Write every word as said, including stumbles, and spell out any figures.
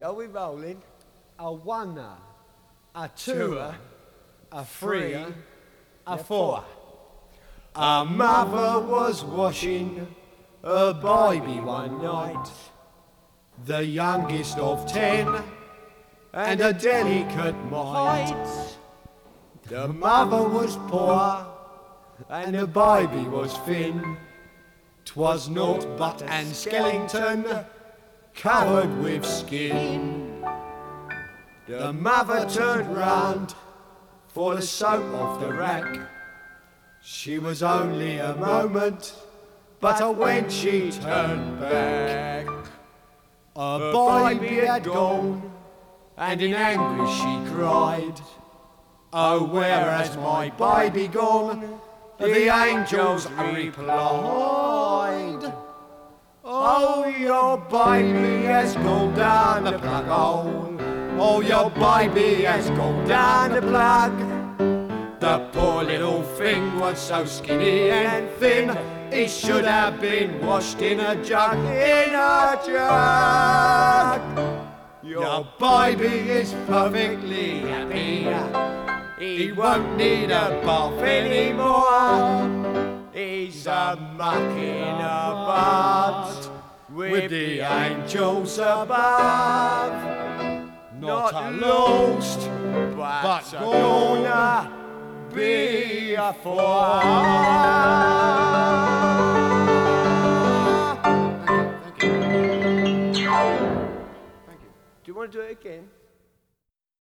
Are we rolling? A one-er, a Two-er, two-er, a three-er, three, a yeah, four. A mother was washing her baby one night, the youngest of ten, and a delicate mite. The mother was poor, and the baby was thin. 'Twas naught but an skeleton, covered with skin. The mother turned round for the soap off the rack. She was only a moment, but when she turned back, her baby had gone, and in anguish she cried, "Oh, where has my baby gone?" The angels replied, "Oh, your baby has gone down the plug hole. Oh, your baby has gone down the plug." The poor little thing was so skinny and thin, he should have been washed in a jug, in a jug. Your baby is perfectly happy. He won't need a bath anymore. He's a mucking about with the angels above. Not a lost, but gonna be a four. Thank you. Thank you. Do you want to do it again?